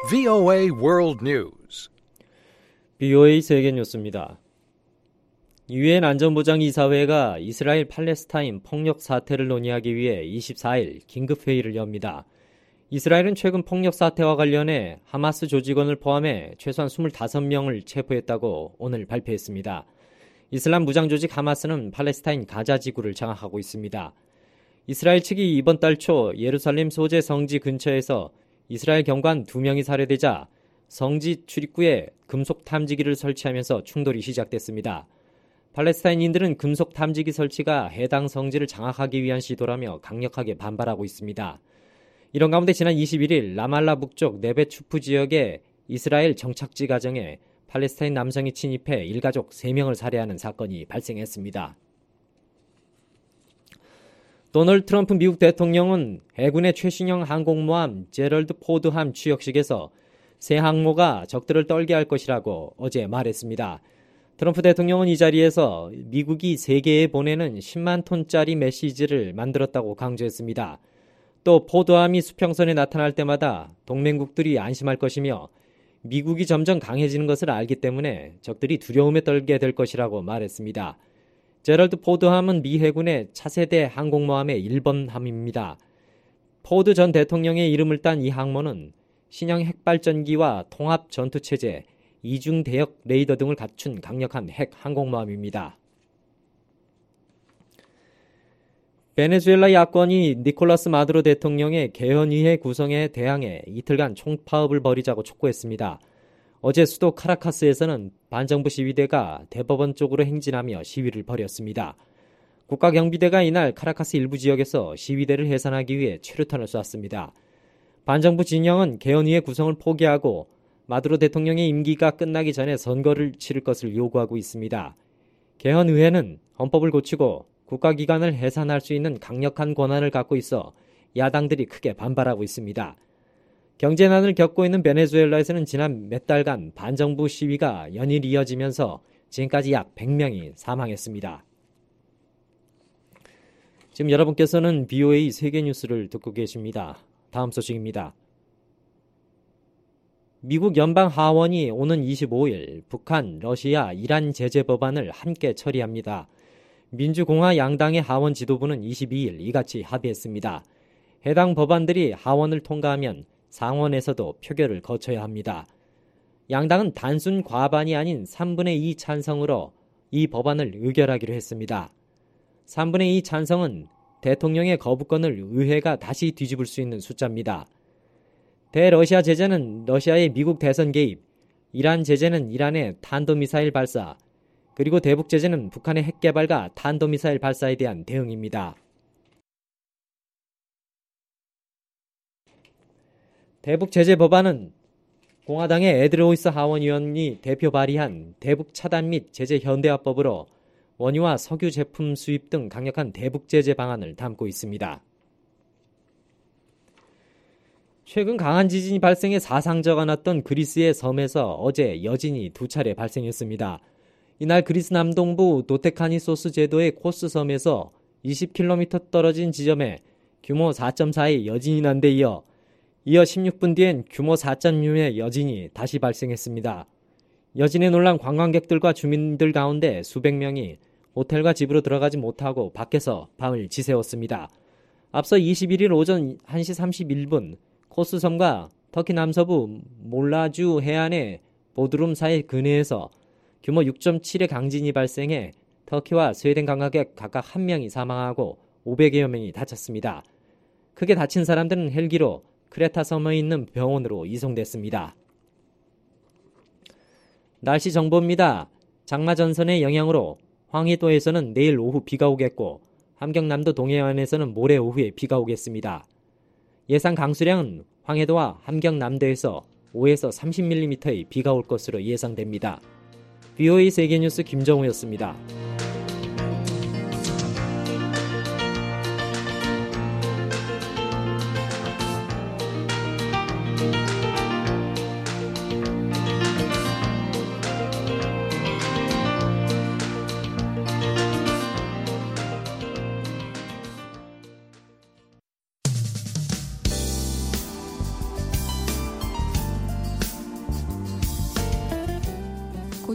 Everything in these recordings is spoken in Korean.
VOA World News. BOA 세계 뉴스입니다. 유엔 안전보장이사회가 이스라엘 팔레스타인 폭력 사태를 논의하기 위해 24일 긴급회의를 엽니다. 이스라엘은 최근 폭력 사태와 관련해 하마스 조직원을 포함해 최소한 25명을 체포했다고 오늘 발표했습니다. 이슬람 무장조직 하마스는 팔레스타인 가자 지구를 장악하고 있습니다. 이스라엘 측이 이번 달 초 예루살렘 소재 성지 근처에서 이스라엘 경관 2명이 살해되자 성지 출입구에 금속 탐지기를 설치하면서 충돌이 시작됐습니다. 팔레스타인인들은 금속 탐지기 설치가 해당 성지를 장악하기 위한 시도라며 강력하게 반발하고 있습니다. 이런 가운데 지난 21일 라말라 북쪽 네벳 추프 지역의 이스라엘 정착지 가정에 팔레스타인 남성이 침입해 일가족 3명을 살해하는 사건이 발생했습니다. 도널드 트럼프 미국 대통령은 해군의 최신형 항공모함 제럴드 포드함 취역식에서 새 항모가 적들을 떨게 할 것이라고 어제 말했습니다. 트럼프 대통령은 이 자리에서 미국이 세계에 보내는 10만 톤짜리 메시지를 만들었다고 강조했습니다. 또 포드함이 수평선에 나타날 때마다 동맹국들이 안심할 것이며 미국이 점점 강해지는 것을 알기 때문에 적들이 두려움에 떨게 될 것이라고 말했습니다. 제럴드 포드함은 미 해군의 차세대 항공모함의 1번 함입니다. 포드 전 대통령의 이름을 딴 이 항모는 신형 핵발전기와 통합 전투체제, 이중 대역 레이더 등을 갖춘 강력한 핵 항공모함입니다. 베네수엘라 야권이 니콜라스 마두로 대통령의 개헌의회 구성에 대항해 이틀간 총파업을 벌이자고 촉구했습니다. 어제 수도 카라카스에서는 반정부 시위대가 대법원 쪽으로 행진하며 시위를 벌였습니다. 국가경비대가 이날 카라카스 일부 지역에서 시위대를 해산하기 위해 최루탄을 쐈습니다. 반정부 진영은 개헌의회 구성을 포기하고 마두로 대통령의 임기가 끝나기 전에 선거를 치를 것을 요구하고 있습니다. 개헌의회는 헌법을 고치고 국가기관을 해산할 수 있는 강력한 권한을 갖고 있어 야당들이 크게 반발하고 있습니다. 경제난을 겪고 있는 베네수엘라에서는 지난 몇 달간 반정부 시위가 연일 이어지면서 지금까지 약 100명이 사망했습니다. 지금 여러분께서는 BOA 세계뉴스를 듣고 계십니다. 다음 소식입니다. 미국 연방 하원이 오는 25일 북한, 러시아, 이란 제재 법안을 함께 처리합니다. 민주공화 양당의 하원 지도부는 22일 이같이 합의했습니다. 해당 법안들이 하원을 통과하면 상원에서도 표결을 거쳐야 합니다. 양당은 단순 과반이 아닌 3분의 2 찬성으로 이 법안을 의결하기로 했습니다. 3분의 2 찬성은 대통령의 거부권을 의회가 다시 뒤집을 수 있는 숫자입니다. 대러시아 제재는 러시아의 미국 대선 개입, 이란 제재는 이란의 탄도미사일 발사, 그리고 대북 제재는 북한의 핵 개발과 탄도미사일 발사에 대한 대응입니다. 대북 제재 법안은 공화당의 에드로이스 하원의원이 대표 발의한 대북 차단 및 제재 현대화법으로 원유와 석유 제품 수입 등 강력한 대북 제재 방안을 담고 있습니다. 최근 강한 지진이 발생해 사상자가 났던 그리스의 섬에서 어제 여진이 2차례 발생했습니다. 이날 그리스 남동부 도테카니소스 제도의 코스 섬에서 20km 떨어진 지점에 규모 4.4의 여진이 난 데 이어 16분 뒤엔 규모 4.6의 여진이 다시 발생했습니다. 여진에 놀란 관광객들과 주민들 가운데 수백 명이 호텔과 집으로 들어가지 못하고 밖에서 밤을 지새웠습니다. 앞서 21일 오전 1시 31분 코스 섬과 터키 남서부 몰라주 해안의 보드룸 사이 근해에서 규모 6.7의 강진이 발생해 터키와 스웨덴 관광객 각각 1명이 사망하고 500여 명이 다쳤습니다. 크게 다친 사람들은 헬기로 크레타 섬에 있는 병원으로 이송됐습니다. 날씨 정보입니다. 장마 전선의 영향으로 황해도에서는 내일 오후 비가 오겠고 함경남도 동해안에서는 모레 오후에 비가 오겠습니다. 예상 강수량은 황해도와 함경남도에서 5에서 30mm의 비가 올 것으로 예상됩니다. BOA 세계뉴스 김정우였습니다.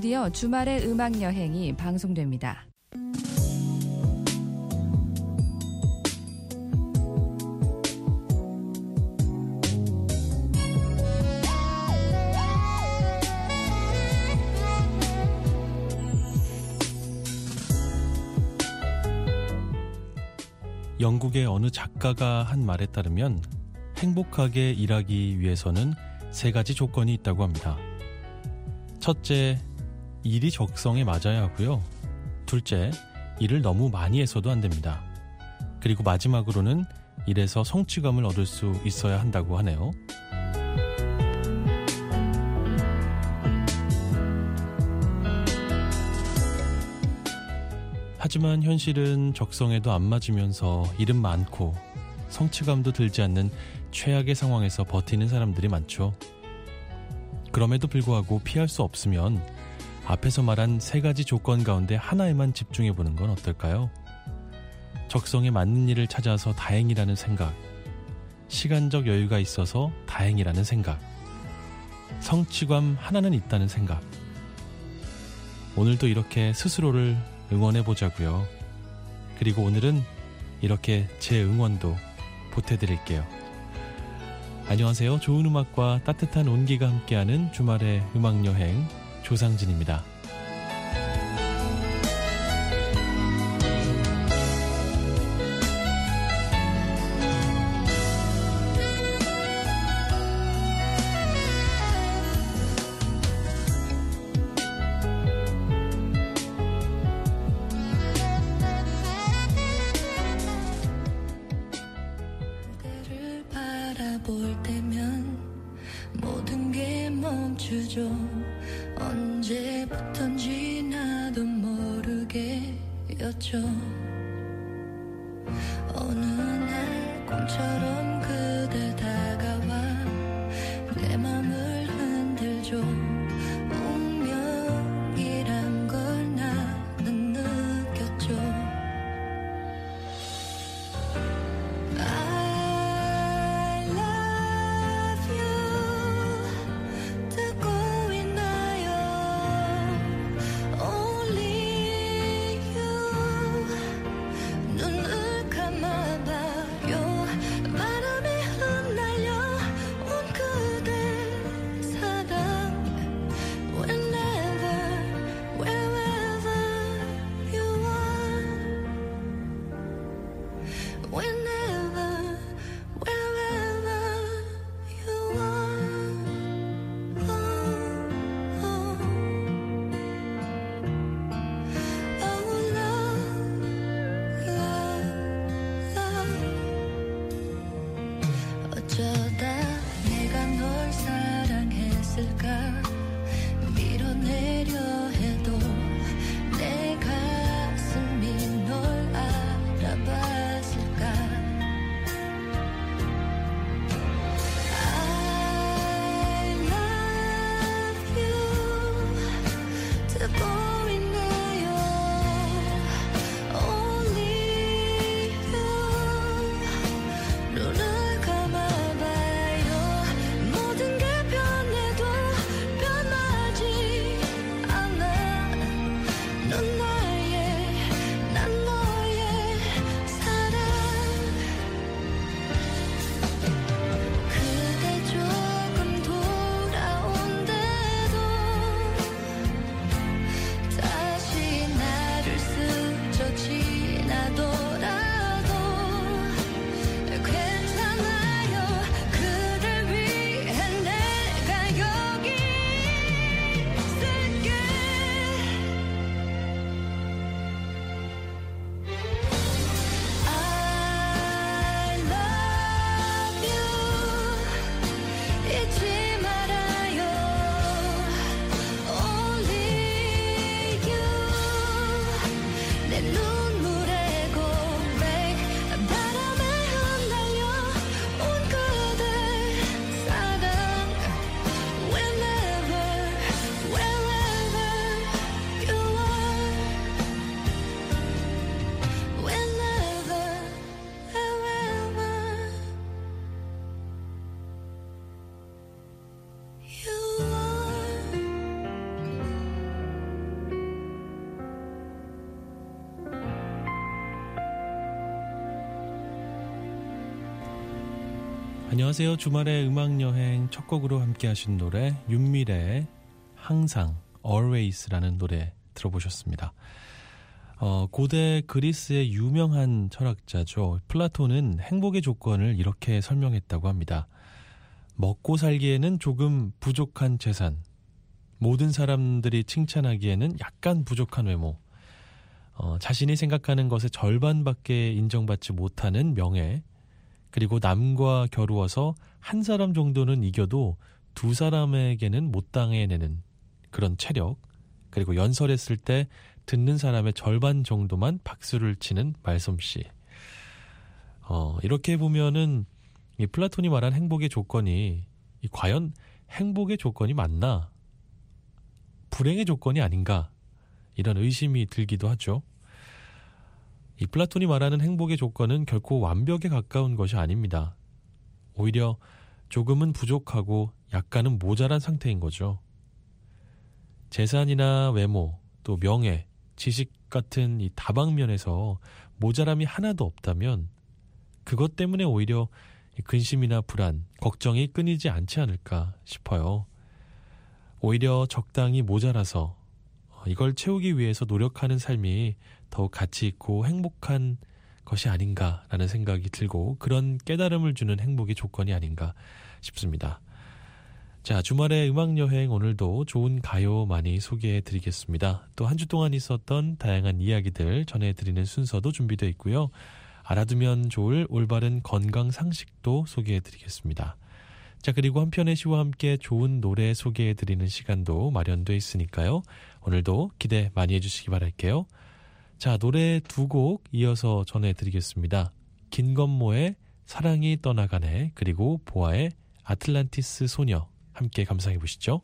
드디어 주말의 음악여행이 방송됩니다. 영국의 어느 작가가 한 말에 따르면 행복하게 일하기 위해서는 3가지 조건이 있다고 합니다. 첫째, 일이 적성에 맞아야 하고요. 둘째, 일을 너무 많이 해서도 안 됩니다. 그리고 마지막으로는 일에서 성취감을 얻을 수 있어야 한다고 하네요. 하지만 현실은 적성에도 안 맞으면서 일은 많고 성취감도 들지 않는 최악의 상황에서 버티는 사람들이 많죠. 그럼에도 불구하고 피할 수 없으면 앞에서 말한 3가지 조건 가운데 하나에만 집중해보는 건 어떨까요? 적성에 맞는 일을 찾아서 다행이라는 생각, 시간적 여유가 있어서 다행이라는 생각, 성취감 하나는 있다는 생각. 오늘도 이렇게 스스로를 응원해보자고요. 그리고 오늘은 이렇게 제 응원도 보태드릴게요. 안녕하세요. 좋은 음악과 따뜻한 온기가 함께하는 주말의 음악여행 조상진입니다. 볼 때면 모든 게 멈추죠. 언제부턴지 나도 모르게였죠. 어느 날 꿈처럼 그대 다가와 내 맘을 흔들죠. 운명이란 걸 나는 느꼈죠. 눈을 감아봐요. 안녕하세요. 주말의 음악여행 첫 곡으로 함께 하신 노래 윤미래의 항상 Always라는 노래 들어보셨습니다. 고대 그리스의 유명한 철학자죠. 플라톤은 행복의 조건을 이렇게 설명했다고 합니다. 먹고 살기에는 조금 부족한 재산, 모든 사람들이 칭찬하기에는 약간 부족한 외모, 자신이 생각하는 것의 절반밖에 인정받지 못하는 명예, 그리고 남과 겨루어서 한 사람 정도는 이겨도 두 사람에게는 못 당해내는 그런 체력, 그리고 연설했을 때 듣는 사람의 절반 정도만 박수를 치는 말솜씨. 이렇게 보면은 이 플라톤이 말한 행복의 조건이 과연 행복의 조건이 맞나? 불행의 조건이 아닌가? 이런 의심이 들기도 하죠. 이 플라톤이 말하는 행복의 조건은 결코 완벽에 가까운 것이 아닙니다. 오히려 조금은 부족하고 약간은 모자란 상태인 거죠. 재산이나 외모, 또 명예, 지식 같은 이 다방면에서 모자람이 하나도 없다면 그것 때문에 오히려 근심이나 불안, 걱정이 끊이지 않지 않을까 싶어요. 오히려 적당히 모자라서 이걸 채우기 위해서 노력하는 삶이 더욱 가치 있고 행복한 것이 아닌가라는 생각이 들고 그런 깨달음을 주는 행복의 조건이 아닌가 싶습니다. 자, 주말의 음악여행 오늘도 좋은 가요 많이 소개해드리겠습니다. 또 한 주 동안 있었던 다양한 이야기들 전해드리는 순서도 준비되어 있고요. 알아두면 좋을 올바른 건강 상식도 소개해드리겠습니다. 자, 그리고 한편의 시와 함께 좋은 노래 소개해드리는 시간도 마련되어 있으니까요. 오늘도 기대 많이 해주시기 바랄게요. 자, 노래 두 곡 이어서 전해드리겠습니다. 김건모의 사랑이 떠나가네, 그리고 보아의 아틀란티스 소녀 함께 감상해 보시죠.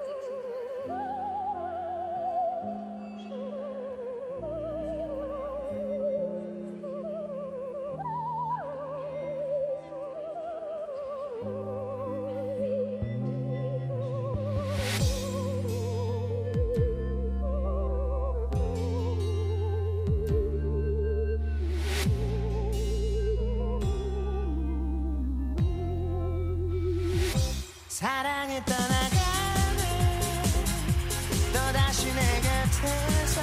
사랑에 떠나가네 또다시 내 곁에서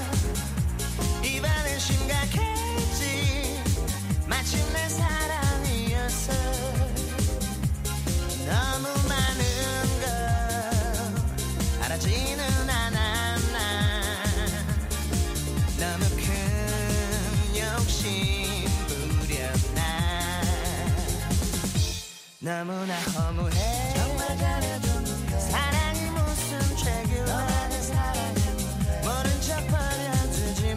이번엔 심각했지 마침내 사랑이었어 너무 많은 걸 알아지는 않았나 너무 큰 욕심 부렸나 너무나 허무해 사랑이 무슨 죄구나 모른 척 버려두지마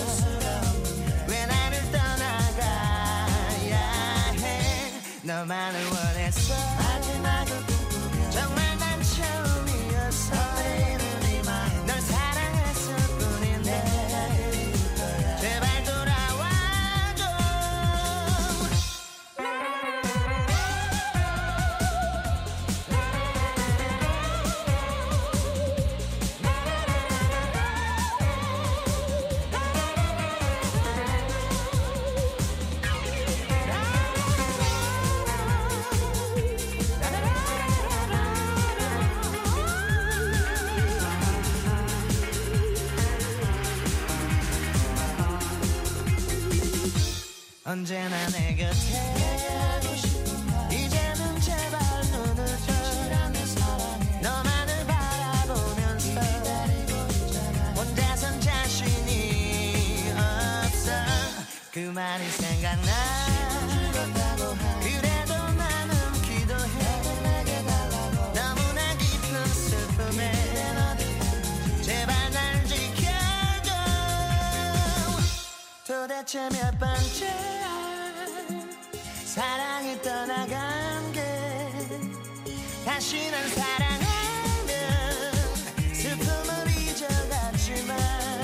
왜 나를 떠나가야 해 너만을 원했어 마지막을 꿈꾸며 정말 난 처음이었어 널 사랑했을 뿐인데 제발 돌아와줘 언제나 내 곁에 이제는 제발 눈을 떠 너만을 바라보면서 혼자선 자신이 없어 그 말이 생각나 그래도 나는 기도해 너무나 깊은 슬픔에 제발 날 지켜줘 도대체 몇 번째 사랑이 떠나간 게 다시 난 사랑하면 슬픔을 잊어갔지만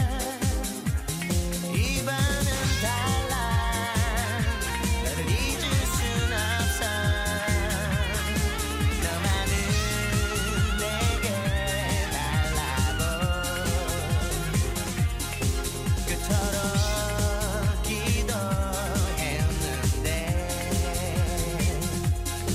이번은 달라 너를 잊을 순 없어 너만은 내게 달라고 그토록 기도했는데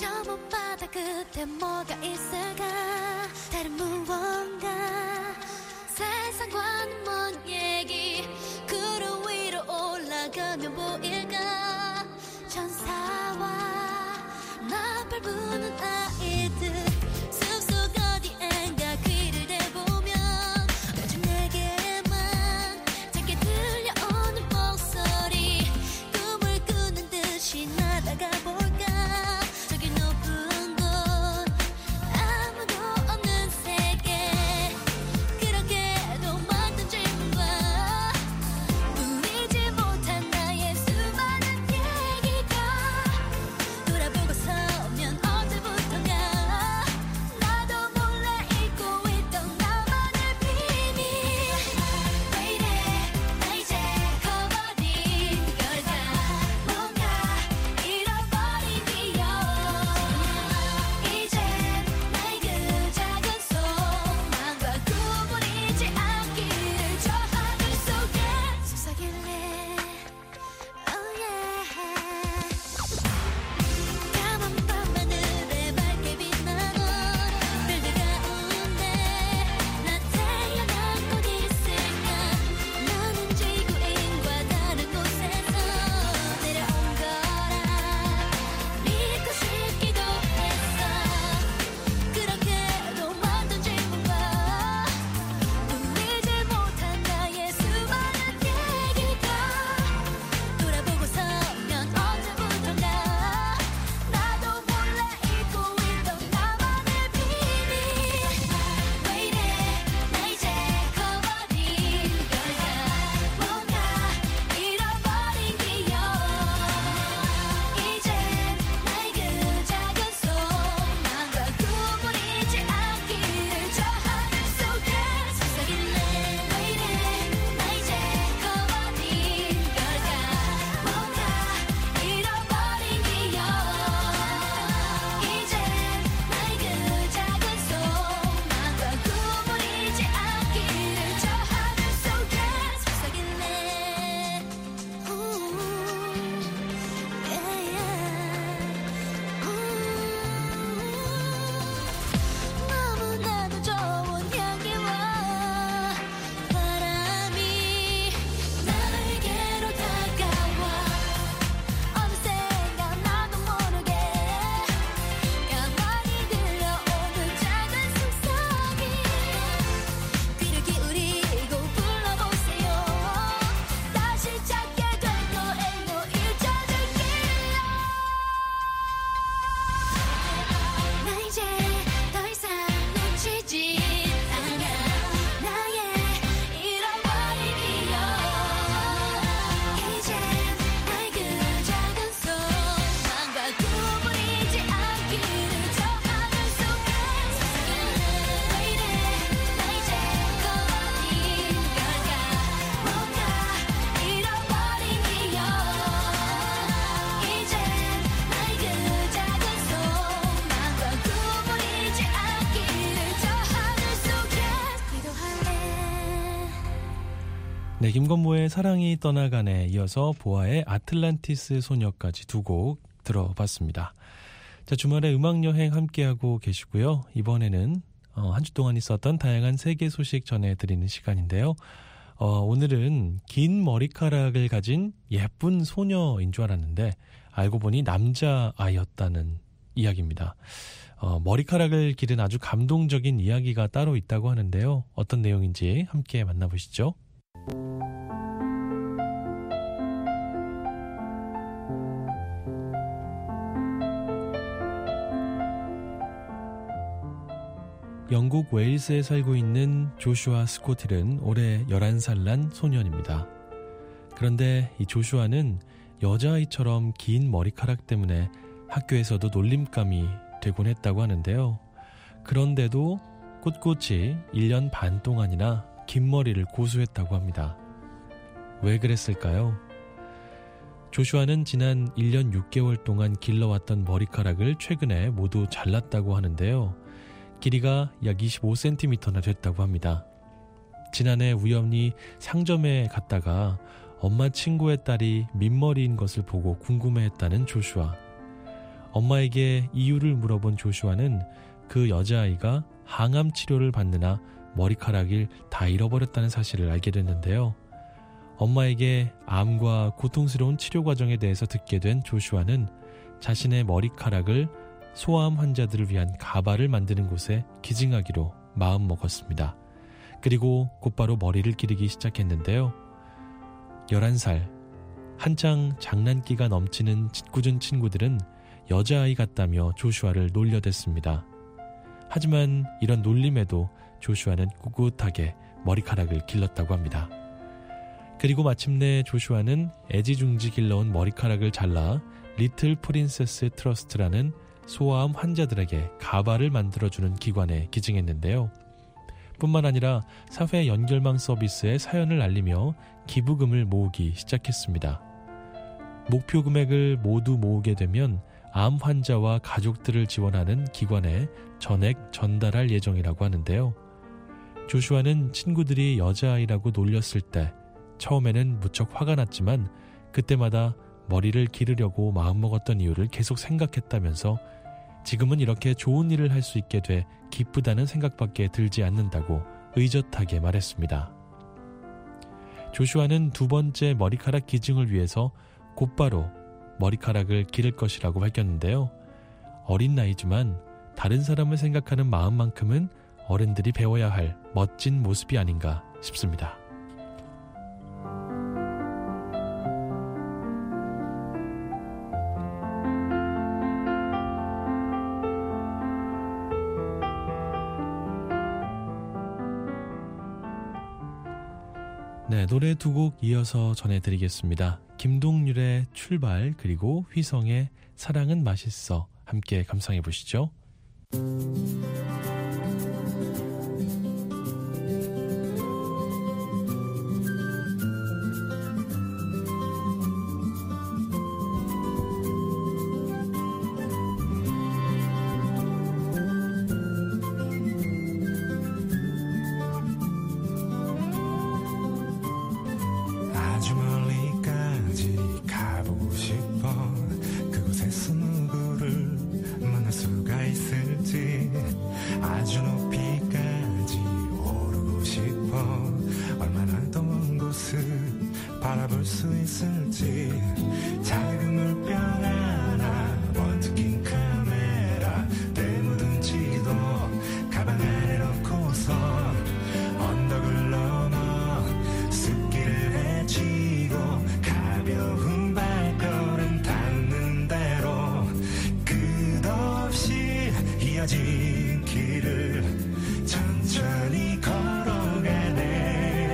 저 못받아 그때 뭐가 있을까 다른 무언가 세상과는 먼 얘기 구름 위로 올라가면 보일까 천사와 나팔 부는 아이들 숲속 어디엔가 귀를 대보면 오직 내게만 작게 들려오는 목소리 꿈을 꾸는 듯이 날아가 볼까 저기 높은 곳 아무도 없는 세계 그렇게도 만든 질문과 보이지 못한 나의 수많은 얘기가 돌아보고 서면 언제부턴가 나도 몰래 잊고 있던 나만의 비밀 왜 이래 나 이제 커버린 걸까 뭔가 잃어버린 기억 이젠 나의 그 작은 소망과 구분이지 않기를 저 하늘 속에 속삭일래 oh yeah 까만 밤하늘에 밝게 빛나는 별들 가운데 나 태어난 곳 있을까 나는 지구인과 다른 곳에서 내려온 거라 믿고 싶기도 했어 그렇게도 만든 질문과 보이지 못한 나의 수많은 얘기가 돌아보고 서면 언제부턴가 나도 몰래 잊고 있던 나만의 비밀 왜 이래 나 이제 커버린 걸까 뭔가 잃어버린 기억 이젠 나의 그 작은 소망과 구분이지 않기를 저 하늘 속에 속삭일래 왜 이래 나 이제 커버린 걸까 뭔가 잃어버린 기억 이젠 나의 그 작은 소망과 구분이지 않기를 저 하늘 속에 속삭일래 너무나도 좋은 향기와 바람이 나에게로 다가와 어느샌가 나도 모르게 가만히 들려오는 작은 속삭임 귀를 기울이고 불러보세요 다시 찾게 될 거예요 잊혀질게요 나 이제 더 이상 놓치지 않아 나의 잃어버린 기억 이젠 나의 그 작은 소망과 구분이지 않기를 저 하늘 속에 속삭일래 왜 이래 나 이제 커버린 걸까 뭔가 잃어버린 기억 이젠 나의 그 작은 소망과 구분이지 않기를 저 하늘 속에 기도할래 네, 김건모의 사랑이 떠나가네 이어서 보아의 아틀란티스 소녀까지 두 곡 들어봤습니다. 자, 주말에 음악여행 함께하고 계시고요. 이번에는 한 주 동안 있었던 다양한 세계 소식 전해드리는 시간인데요. 오늘은 긴 머리카락을 가진 예쁜 소녀인 줄 알았는데 알고 보니 남자아이였다는 이야기입니다. 머리카락을 기른 아주 감동적인 이야기가 따로 있다고 하는데요. 어떤 내용인지 함께 만나보시죠. 영국 웨일스에 살고 있는 조슈아 스코틸은 올해 11살 난 소년입니다. 그런데 이 조슈아는 여자아이처럼 긴 머리카락 때문에 학교에서도 놀림감이 되곤 했다고 하는데요. 그런데도 꿋꿋이 1년 반 동안이나 긴 머리를 고수했다고 합니다. 왜 그랬을까요? 조슈아는 지난 1년 6개월 동안 길러왔던 머리카락을 최근에 모두 잘랐다고 하는데요. 길이가 약 25cm나 됐다고 합니다. 지난해 우연히 상점에 갔다가 엄마 친구의 딸이 민머리인 것을 보고 궁금해했다는 조슈아. 엄마에게 이유를 물어본 조슈아는 그 여자아이가 항암 치료를 받느라 머리카락을 다 잃어버렸다는 사실을 알게 됐는데요. 엄마에게 암과 고통스러운 치료 과정에 대해서 듣게 된 조슈아는 자신의 머리카락을 소아암 환자들을 위한 가발을 만드는 곳에 기증하기로 마음먹었습니다. 그리고 곧바로 머리를 기르기 시작했는데요. 11살, 한창 장난기가 넘치는 짓궂은 친구들은 여자아이 같다며 조슈아를 놀려댔습니다. 하지만 이런 놀림에도 조슈아는 꿋꿋하게 머리카락을 길렀다고 합니다. 그리고 마침내 조슈아는 애지중지 길러온 머리카락을 잘라 리틀 프린세스 트러스트라는 소아암 환자들에게 가발을 만들어주는 기관에 기증했는데요. 뿐만 아니라 사회 연결망 서비스에 사연을 알리며 기부금을 모으기 시작했습니다. 목표 금액을 모두 모으게 되면 암 환자와 가족들을 지원하는 기관에 전액 전달할 예정이라고 하는데요. 조슈아는 친구들이 여자아이라고 놀렸을 때 처음에는 무척 화가 났지만 그때마다 머리를 기르려고 마음먹었던 이유를 계속 생각했다면서 지금은 이렇게 좋은 일을 할 수 있게 돼 기쁘다는 생각밖에 들지 않는다고 의젓하게 말했습니다. 조슈아는 두 번째 머리카락 기증을 위해서 곧바로 머리카락을 기를 것이라고 밝혔는데요. 어린 나이지만 다른 사람을 생각하는 마음만큼은 어른들이 배워야 할 멋진 모습이 아닌가 싶습니다. 네, 노래 두 곡 이어서 전해드리겠습니다. 김동률의 출발 그리고 휘성의 사랑은 맛있어 함께 감상해 보시죠. 아주 멀리까지 가보고 싶어. 그곳에서 누구를 만날 수가 있을지. 아주 높이까지 오르고 싶어. 얼마나 더 먼 곳을 바라볼 수 있을지. 작은 물병 하나 번쩍 낀 카메라 때 묻은 지도 가방 안에 넣고서 언덕을 넘어 숲길을 헤치고 가벼운 발걸음 닿는 대로 끝없이 이어진 길을 천천히 걸어가네.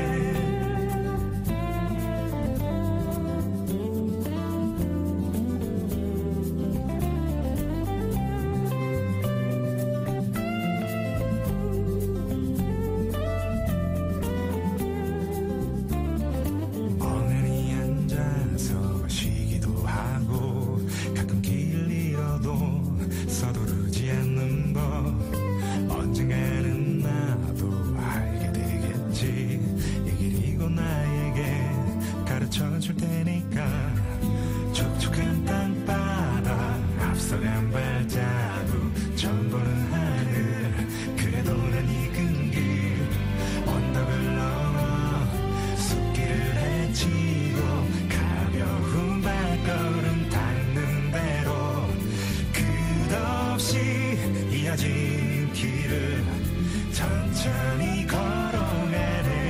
멍하니 앉아서 쉬기도 하고 가끔 길 잃어도 서두르지 않는 법. 언젠가는 나도 알게 되겠지. 이 길이고 나에게 가르쳐 줄 테니까. 촉촉한 땅바닥 앞서간 발자국 처음 보는 하늘. 그래도 난 익은 길 언덕을 넘어 숲길을 헤치고 가벼운 발걸음 닿는 대로 끝없이 이어진 길을 천천히 걸어가네.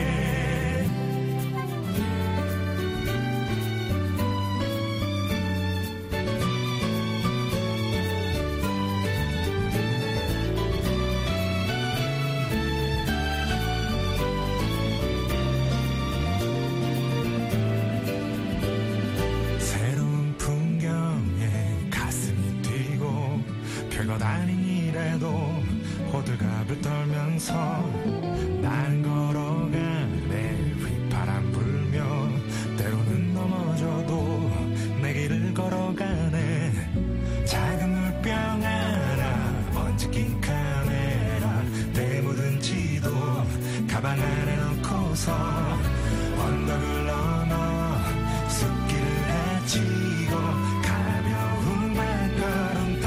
새로운 풍경에 가슴이 뛰고 별것 아닌 일에도 호들갑을 떨면서 난 걸어가네. 휘파람 불며 때로는 넘어져도 내 길을 걸어가네. 작은 물병 하나 번쩍 낀 카메라 때 묻은 지도 가방 안에 넣고서 언덕을 넘어 숲길을 헤치고 가벼운 발걸음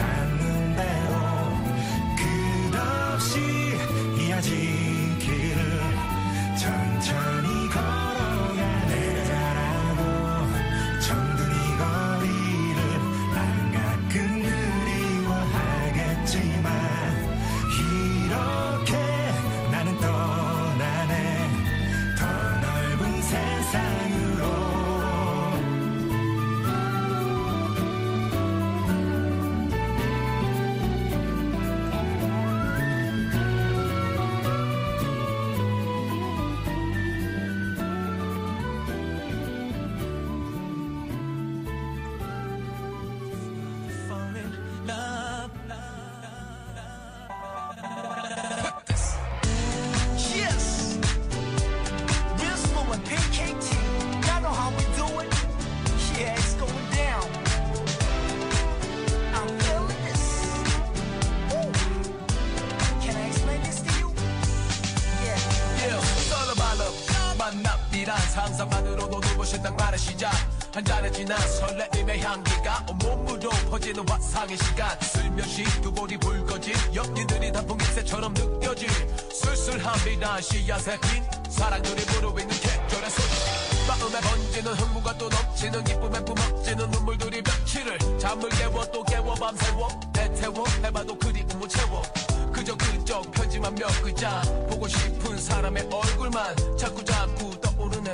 상상만으로도 눈부신 낭만의 시작 한 잔에 진한 설레임의 향기가 온몸으로 퍼지는 화상의 시간 슬며시 두 볼이 붉어진 연기들이 단풍잎새처럼 느껴질 쓸쓸한 비단 씨앗에 핀 사랑들이 무르익는 계절의 소리 마음에 번지는 흥분과 또 넘치는 기쁨에 뿜어지는 눈물들이 며칠을 잠을 깨워 또 깨워 밤새워 애태워 해봐도 그리움을 채워 그저 편지만 몇 글자 보고 싶은 사람의 얼굴만 자꾸 떠오르네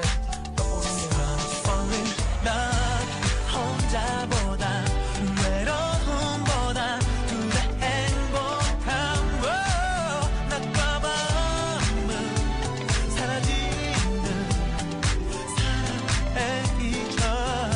난 혼자보다 외로움보다 두 배 행복한 낮과 밤은 사라지는 사랑의 이전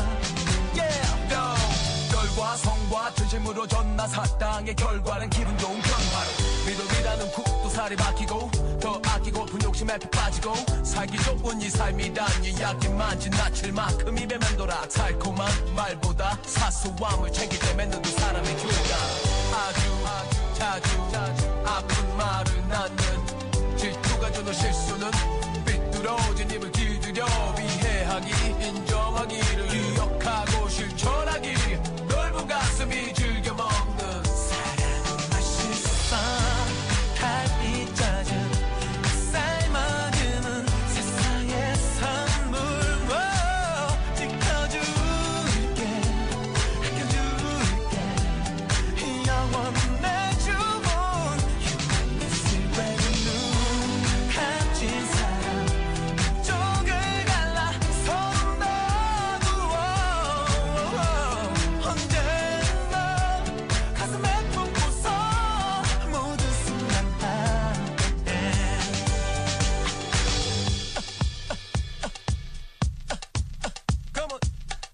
별과 성과 진심으로 전나 사랑의 결과는 기분 좋은 변화로 믿음이라는 국도살이 박히고 더 아끼고픈 욕심에 푹 빠지고 살기 좋은 이 삶이란 이야기만 지나칠 만큼 입에 맴돌아 달콤한 말보다 사소함을 챙길 때 맺는 두 사람의 교감 아주 자주 아픈 말을 낳는 질투가 주는 실수는 삐뚤어진 입을 기들여 이해하기 인정하기를 기억하고 실천하기 넓은 가슴이 즐겨 먹는 사랑은 맛있어 달빛 젖은 쌀먹음은 세상의 선물 지켜줄게 아껴줄게 영원히 주문 눈 감진 사랑 쪽을 갈라 손 놔두어 언제나 가슴에 품고서 모든 순간 함께 Come on.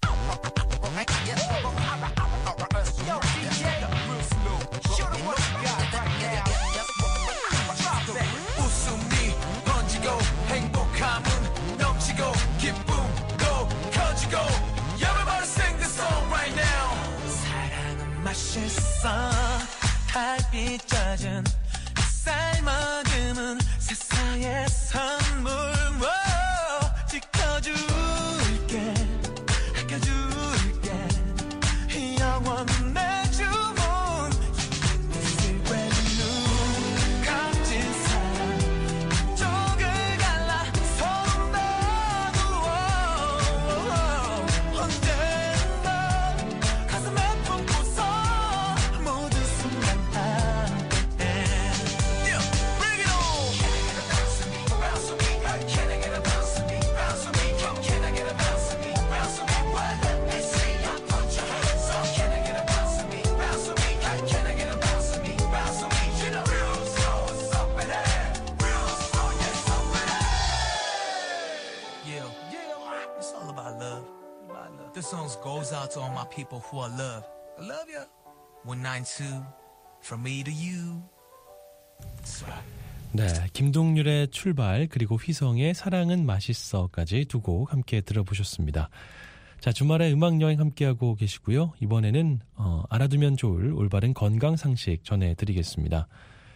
Yo, DJ, show them what you got right now. Drop it. 웃음이 번지고 행복함은 넘치고 기쁨도 커지고 Everybody sing this song right now. 사랑은 맛있어 달빛 젖은 쌀먹음은 세상의 선물 지켜줄게 아껴줄게 영원히 주문 눈 감진 사랑 쪽을 갈라 손 놔두어 언제나 가슴에 품고서 모든 순간 함께 Yeah, bring it on. Bounce with me, can I get a bounce with me? Bounce with me, can I get a bounce with me? Bounce with me, what? Let me see you put your hands up. Can I get a bounce with me? Bounce with me, can I get a bounce with me? Bounce with me, you know, real slow, it's up in there. Real slow, yes, up in there. Yeah, it's all about love. This song goes out to all my people who I love. I love ya. 192 from me to you. That's right. 네, 김동률의 출발 그리고 휘성의 사랑은 맛있어까지 두 곡 함께 들어보셨습니다. 자, 주말에 음악여행 함께하고 계시고요. 이번에는 알아두면 좋을 올바른 건강 상식 전해드리겠습니다.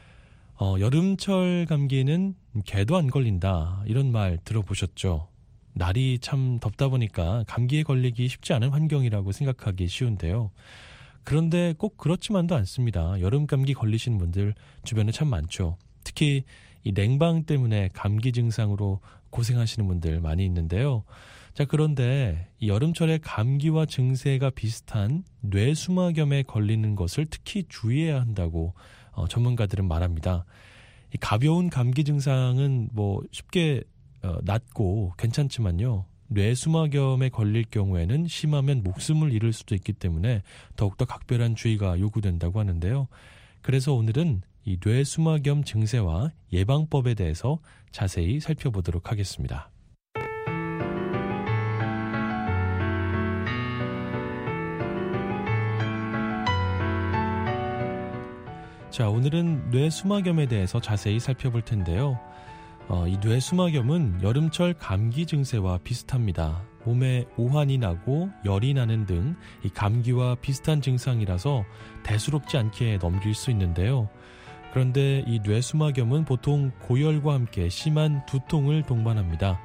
여름철 감기는 개도 안 걸린다 이런 말 들어보셨죠? 날이 참 덥다 보니까 감기에 걸리기 쉽지 않은 환경이라고 생각하기 쉬운데요. 그런데 꼭 그렇지만도 않습니다. 여름 감기 걸리신 분들 주변에 참 많죠. 특히 이 냉방 때문에 감기 증상으로 고생하시는 분들 많이 있는데요. 자, 그런데 이 여름철에 감기와 증세가 비슷한 뇌수막염에 걸리는 것을 특히 주의해야 한다고 전문가들은 말합니다. 이 가벼운 감기 증상은 뭐 쉽게 낫고 괜찮지만요. 뇌수막염에 걸릴 경우에는 심하면 목숨을 잃을 수도 있기 때문에 더욱더 각별한 주의가 요구된다고 하는데요. 그래서 오늘은 이 뇌수막염 증세와 예방법에 대해서 자세히 살펴보도록 하겠습니다. 자, 오늘은 뇌수막염에 대해서 자세히 살펴볼 텐데요. 이 뇌수막염은 여름철 감기 증세와 비슷합니다. 몸에 오한이 나고 열이 나는 등 이 감기와 비슷한 증상이라서 대수롭지 않게 넘길 수 있는데요. 그런데 이 뇌수막염은 보통 고열과 함께 심한 두통을 동반합니다.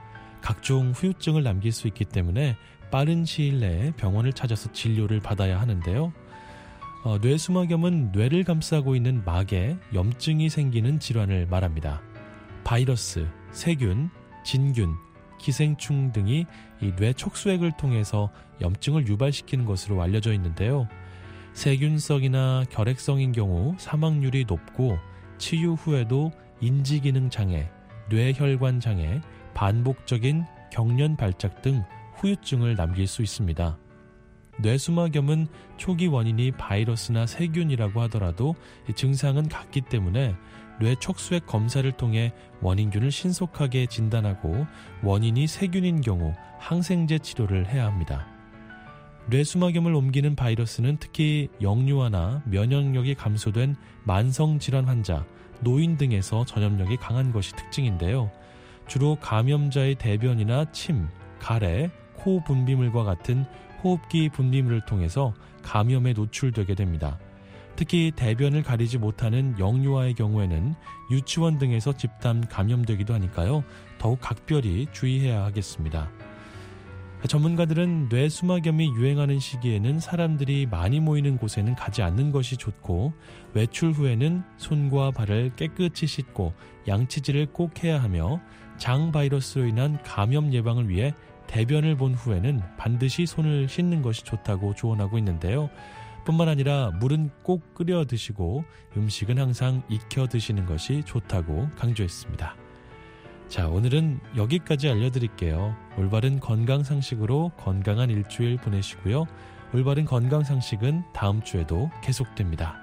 각종 후유증을 남길 수 있기 때문에 빠른 시일 내에 병원을 찾아서 진료를 받아야 하는데요. 뇌수막염은 뇌를 감싸고 있는 막에 염증이 생기는 질환을 말합니다. 바이러스, 세균, 진균, 기생충 등이 이 뇌 촉수액을 통해서 염증을 유발시키는 것으로 알려져 있는데요. 세균성이나 결핵성인 경우 사망률이 높고 치유 후에도 인지기능 장애, 뇌혈관 장애, 반복적인 경련 발작 등 후유증을 남길 수 있습니다. 뇌수막염은 초기 원인이 바이러스나 세균이라고 하더라도 증상은 같기 때문에 뇌 촉수액 검사를 통해 원인균을 신속하게 진단하고 원인이 세균인 경우 항생제 치료를 해야 합니다. 뇌수막염을 옮기는 바이러스는 특히 영유아나 면역력이 감소된 만성질환 환자, 노인 등에서 전염력이 강한 것이 특징인데요. 주로 감염자의 대변이나 침, 가래, 코 분비물과 같은 호흡기 분비물을 통해서 감염에 노출되게 됩니다. 특히 대변을 가리지 못하는 영유아의 경우에는 유치원 등에서 집단 감염되기도 하니까요. 더욱 각별히 주의해야 하겠습니다. 전문가들은 뇌수막염이 유행하는 시기에는 사람들이 많이 모이는 곳에는 가지 않는 것이 좋고 외출 후에는 손과 발을 깨끗이 씻고 양치질을 꼭 해야 하며 장 바이러스로 인한 감염 예방을 위해 대변을 본 후에는 반드시 손을 씻는 것이 좋다고 조언하고 있는데요. 뿐만 아니라 물은 꼭 끓여 드시고 음식은 항상 익혀 드시는 것이 좋다고 강조했습니다. 자, 오늘은 여기까지 알려드릴게요. 올바른 건강상식으로 건강한 일주일 보내시고요. 올바른 건강상식은 다음 주에도 계속됩니다.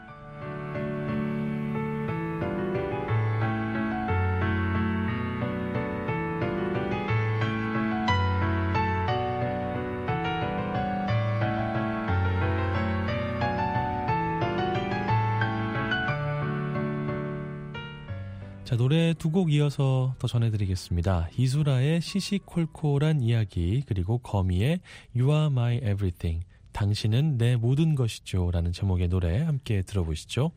자, 노래 두 곡 이어서 더 전해드리겠습니다. 이소라의 시시콜콜한 이야기, 그리고 거미의 You are my everything, 당신은 내 모든 것이죠 라는 제목의 노래 함께 들어보시죠.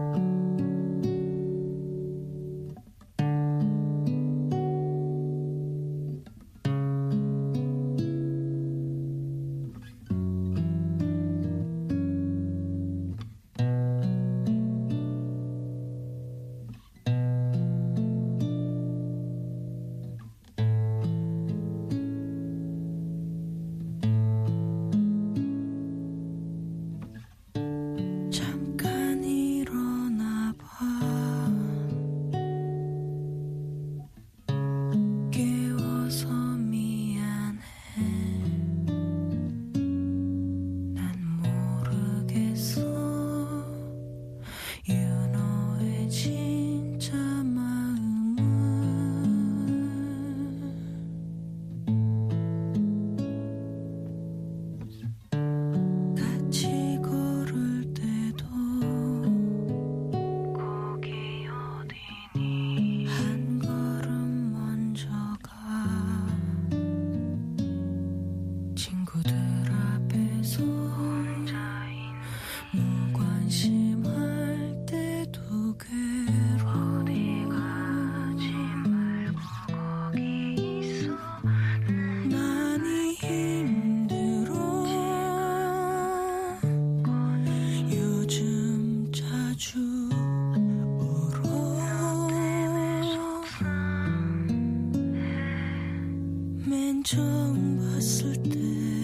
처음 봤을 때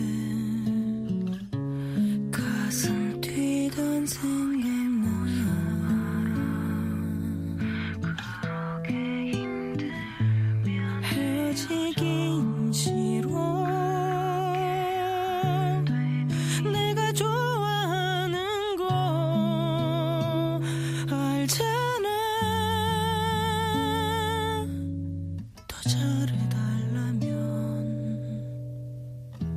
가슴 뛰던 생각나. 그렇게 힘들면 헤어지긴 싫어. 내가 좋아하는 거 알잖아. 더 잘해달라면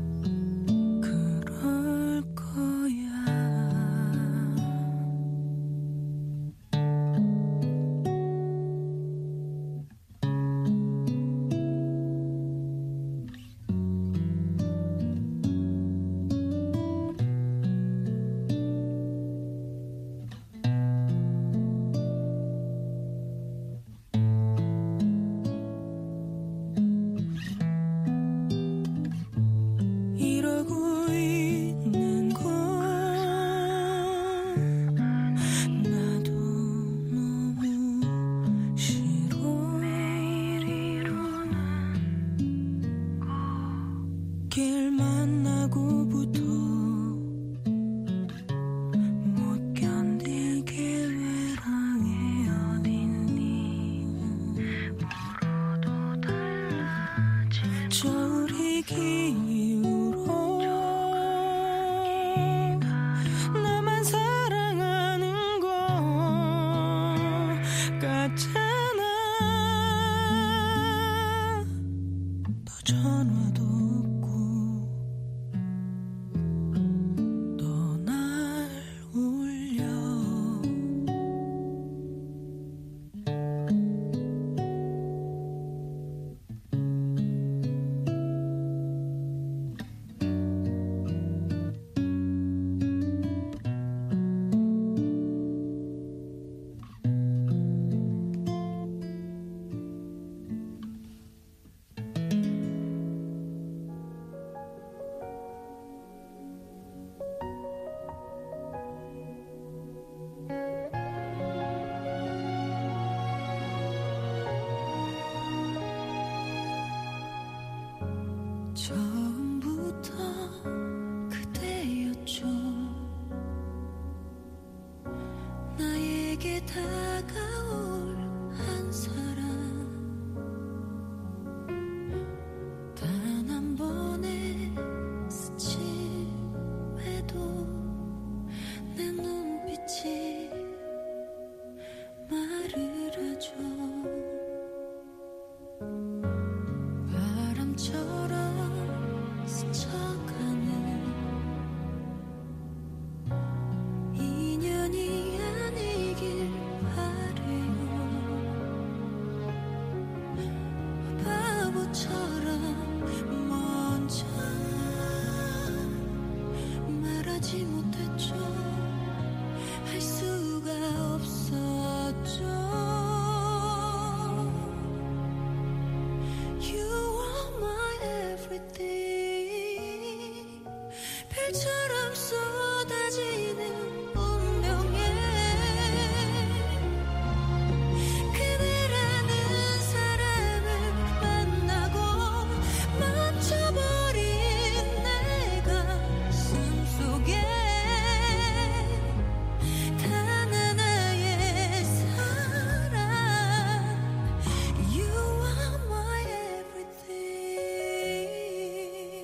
같잖아. 너 전화도 없고 또 날 울려. 처음부터 그대였죠. 나에게 다가올 한 사람. 단 한 번의 스침에도 내 눈빛이 말을 하죠. 바람처럼 스쳐가는 인연이 아니길 바래요. 바보처럼 먼저 말하지 못했죠. 할 수가 없었죠. You are my everything. 별처럼 쏟아지는 운명에 그대라는 사람을 만나고 멈춰버린 내 가슴 속에 단 하나의 사랑. You are my everything.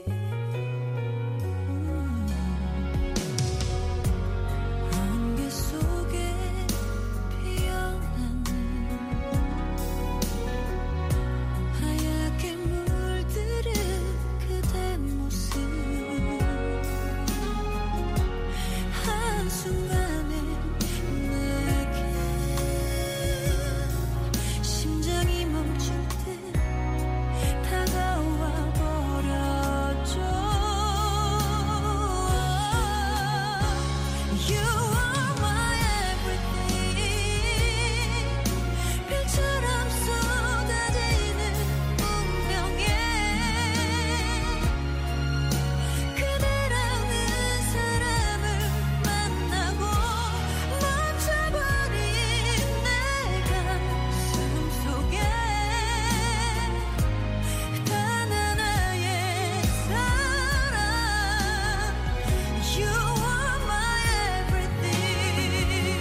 안개 속에 피어나는 하얗게 물들은 그대 모습. 한순간에 내게 심장이 멈출 듯 다가와 버렸죠. You are my everything. 별처럼 쏟아지는 운명에 그대라는 사람을 만나고 멈춰버린 내 가슴 속에 단 하나의 사랑. You are my everything.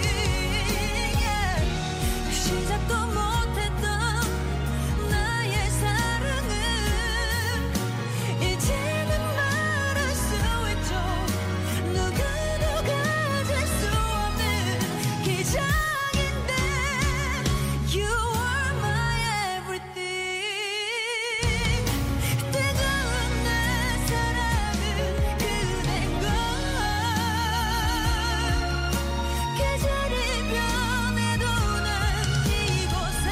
시작도 못했던 나의 사랑은 이제는 말할 수 있죠. 누구도 가질 수 없는 기적인데. You are my everything. 뜨거운 내 사랑은 그댄 걸. 계절이 변해도 난 이곳에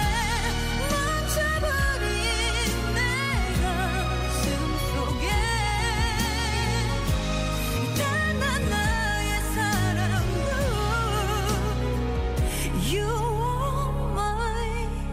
멈춰버린 내 가슴 속에 단 하나의 사랑으로. You are my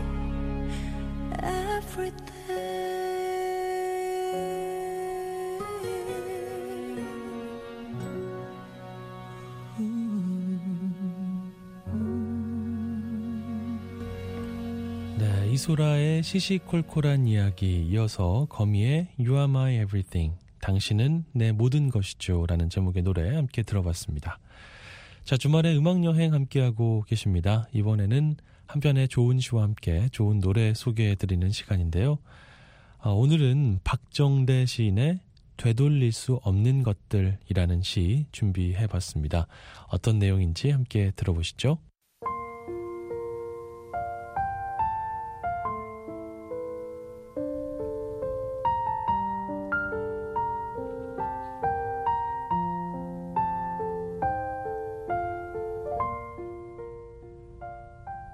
everything. 네, 이소라의 시시콜콜한 이야기 이어서 거미의 You are my everything, 당신은 내 모든 것이죠 라는 제목의 노래 함께 들어봤습니다. 자, 주말에 음악여행 함께하고 계십니다. 이번에는 한편의 좋은 시와 함께 좋은 노래 소개해드리는 시간인데요. 오늘은 박정대 시인의 되돌릴 수 없는 것들이라는 시 준비해봤습니다. 어떤 내용인지 함께 들어보시죠.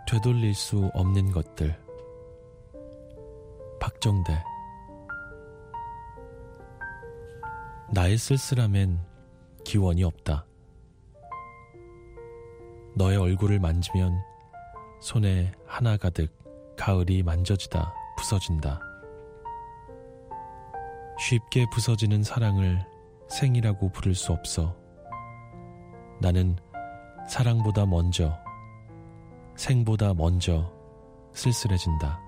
되돌릴 수 없는 것들. 박정대. 나의 쓸쓸함엔 기원이 없다. 너의 얼굴을 만지면 손에 하나 가득 가을이 만져지다 부서진다. 쉽게 부서지는 사랑을 생이라고 부를 수 없어. 나는 사랑보다 먼저, 생보다 먼저 쓸쓸해진다.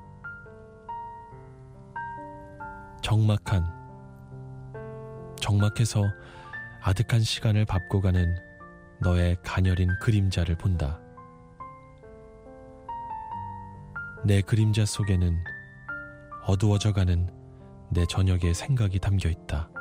적막해서 아득한 시간을 밟고 가는 너의 가녀린 그림자를 본다. 내 그림자 속에는 어두워져가는 내 저녁의 생각이 담겨 있다.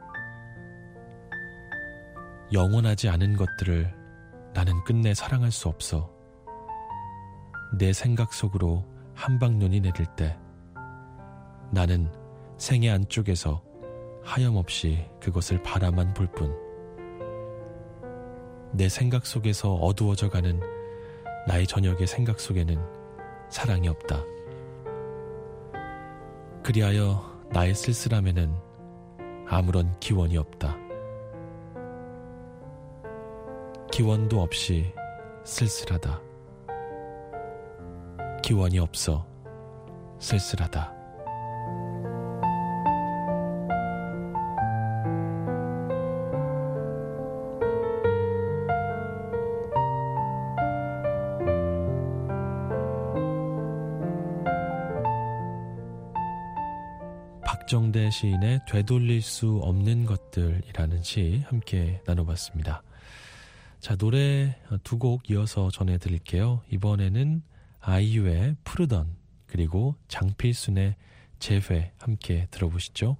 영원하지 않은 것들을 나는 끝내 사랑할 수 없어. 내 생각 속으로 한방눈이 내릴 때 나는 생의 안쪽에서 하염없이 그것을 바라만 볼 뿐. 내 생각 속에서 어두워져가는 나의 저녁의 생각 속에는 사랑이 없다. 그리하여 나의 쓸쓸함에는 아무런 기원이 없다. 기원도 없이 쓸쓸하다. 기원이 없어 쓸쓸하다. 박정대 시인의 되돌릴 수 없는 것들이라는 시 함께 나눠봤습니다. 자, 노래 두 곡 이어서 전해드릴게요. 이번에는 아이유의 푸르던, 그리고 장필순의 재회 함께 들어보시죠.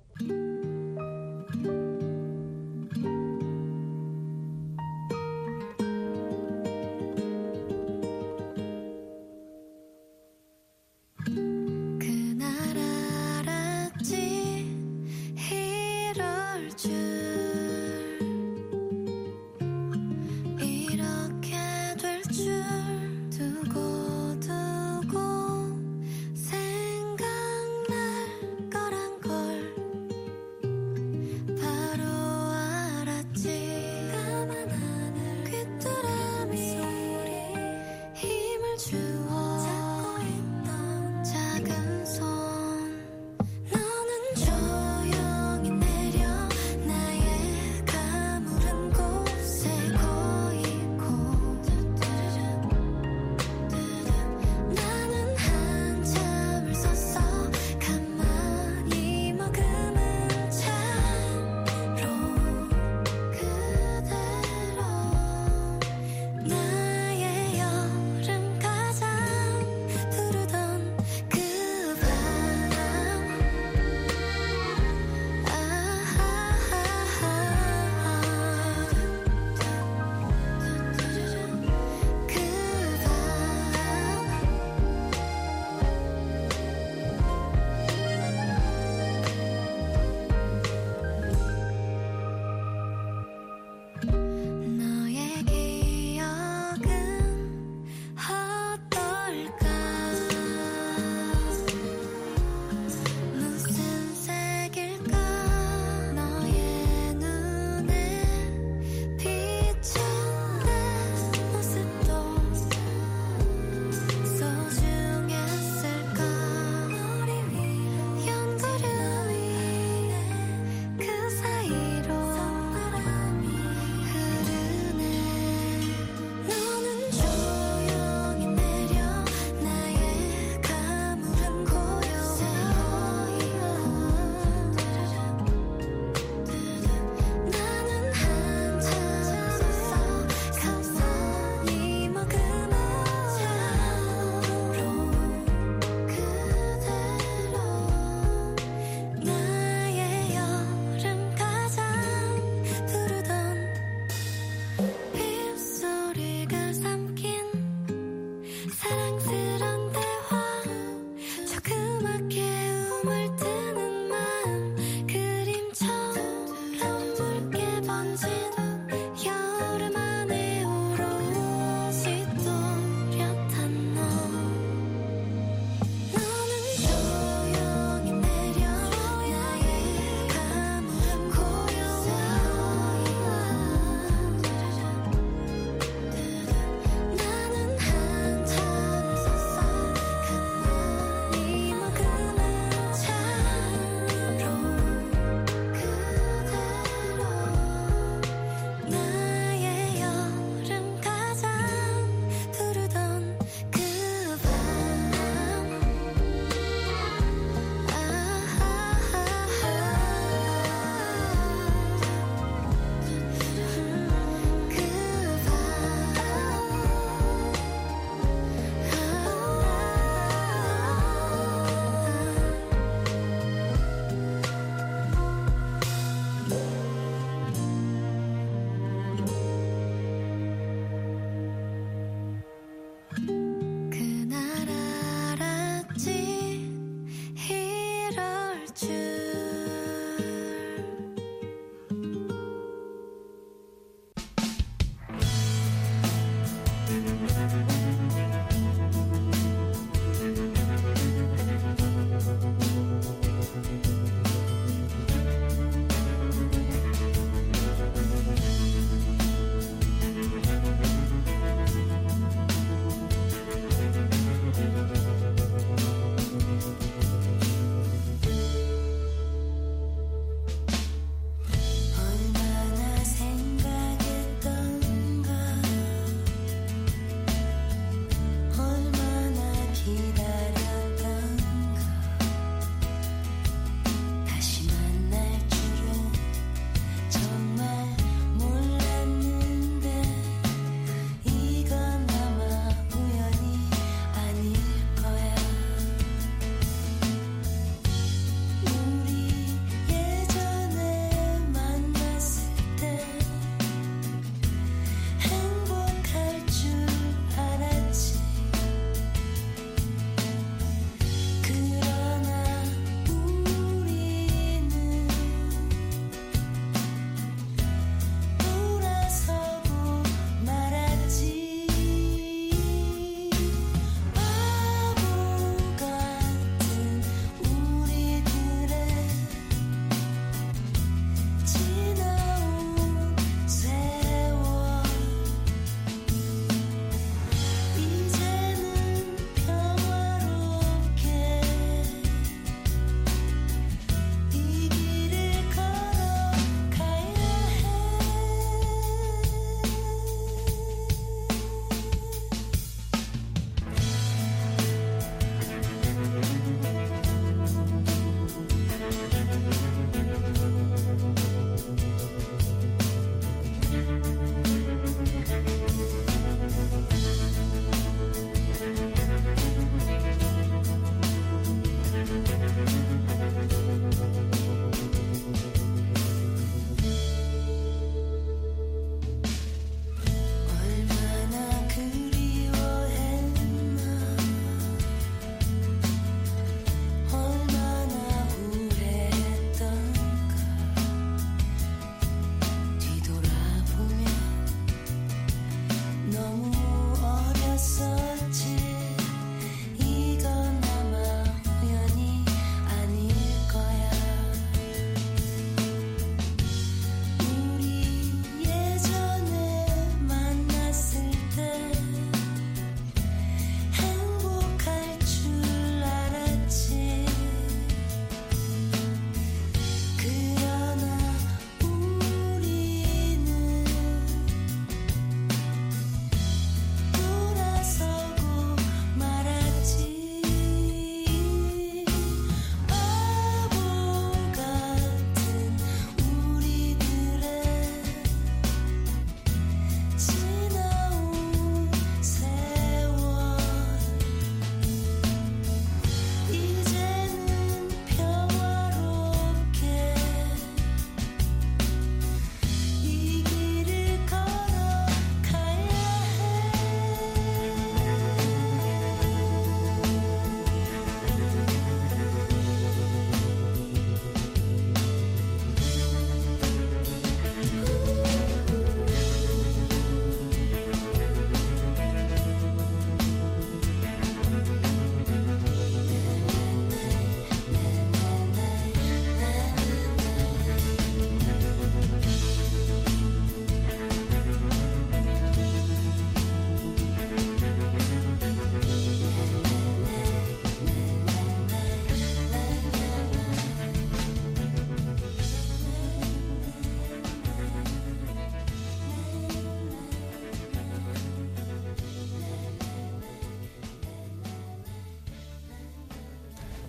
여름 안에 오롯이 또렷한 너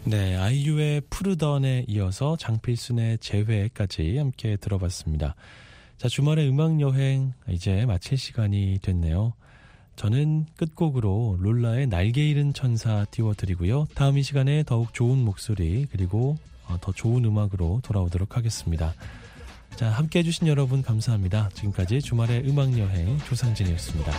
네, 아이유의 푸르던에 이어서 장필순의 재회까지 함께 들어봤습니다. 자, 주말의 음악여행 이제 마칠 시간이 됐네요. 저는 끝곡으로 롤라의 날개 잃은 천사 띄워드리고요. 다음 이 시간에 더욱 좋은 목소리 그리고 더 좋은 음악으로 돌아오도록 하겠습니다. 자, 함께 해주신 여러분 감사합니다. 지금까지 주말의 음악여행 조상진이었습니다.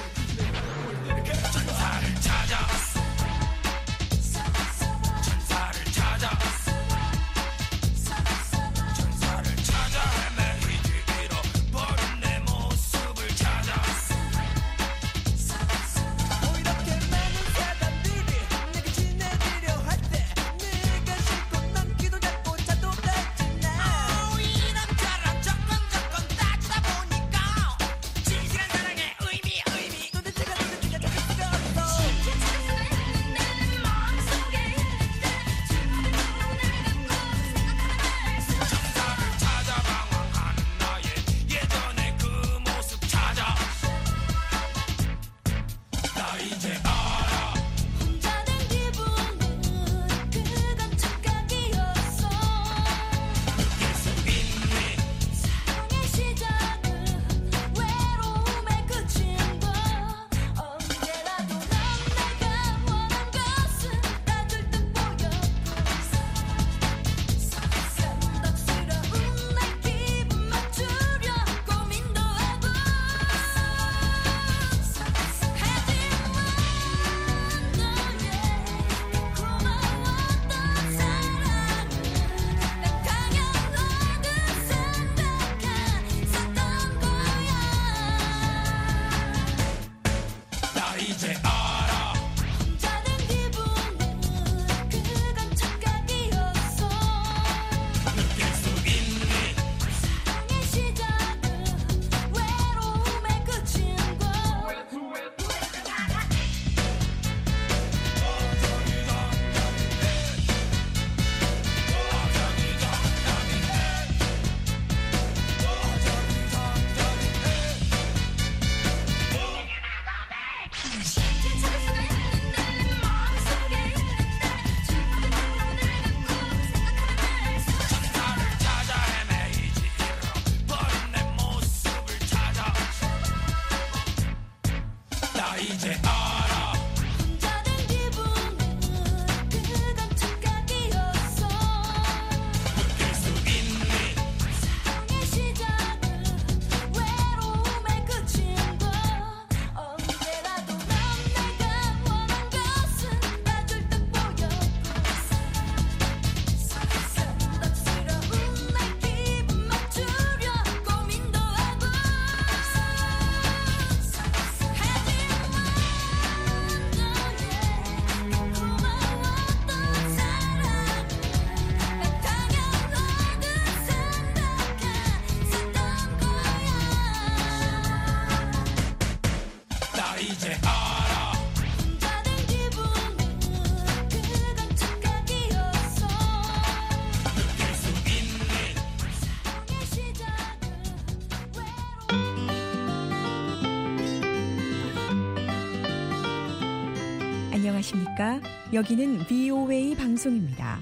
안녕하십니까? 여기는 VOA 방송입니다.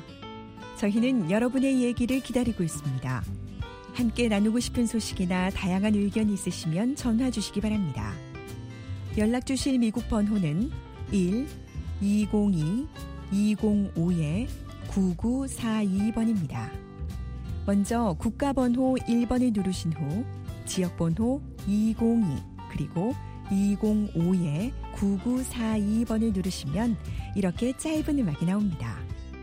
저희는 여러분의 얘기를 기다리고 있습니다. 함께 나누고 싶은 소식이나 다양한 의견이 있으시면 전화 주시기 바랍니다. 연락 주실 미국 번호는 1-202-205-9942번입니다. 먼저 국가번호 1번을 누르신 후 지역번호 202 그리고 205-9942번을 누르시면 이렇게 짧은 음악이 나옵니다.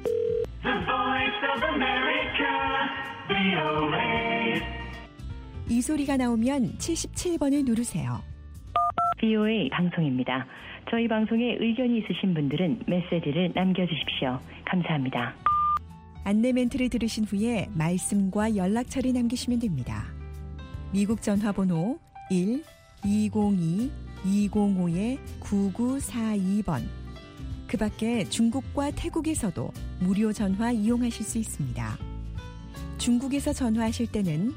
이 소리가 나오면 77번을 누르세요. VOA 방송입니다. 저희 방송에 의견이 있으신 분들은 메시지를 남겨주십시오. 감사합니다. 안내 멘트를 들으신 후에 말씀과 연락처를 남기시면 됩니다. 미국 전화번호 1-202-205-9942번. 그 밖에 중국과 태국에서도 무료 전화 이용하실 수 있습니다. 중국에서 전화하실 때는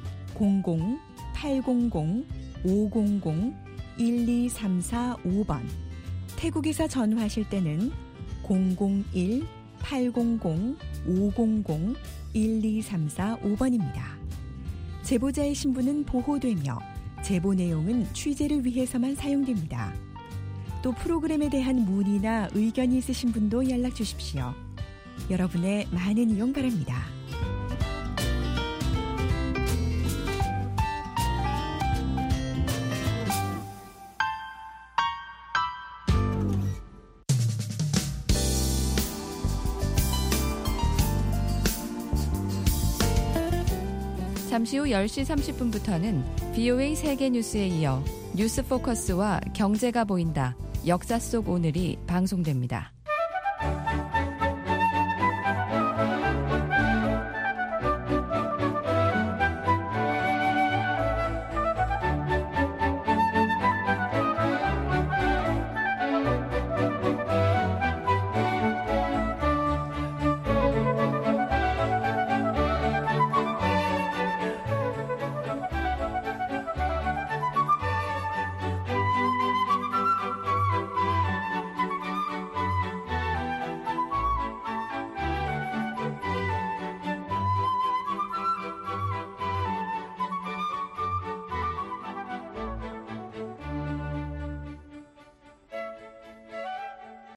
00-800-500-1234-5번. 태국에서 전화하실 때는 001 800-500-1234-5번입니다. 제보자의 신분은 보호되며 제보 내용은 취재를 위해서만 사용됩니다. 또 프로그램에 대한 문의나 의견이 있으신 분도 연락 주십시오. 여러분의 많은 이용 바랍니다. 잠시 후 10시 30분부터는 VOA 세계뉴스에 이어 뉴스 포커스와 경제가 보인다. 역사 속 오늘이 방송됩니다.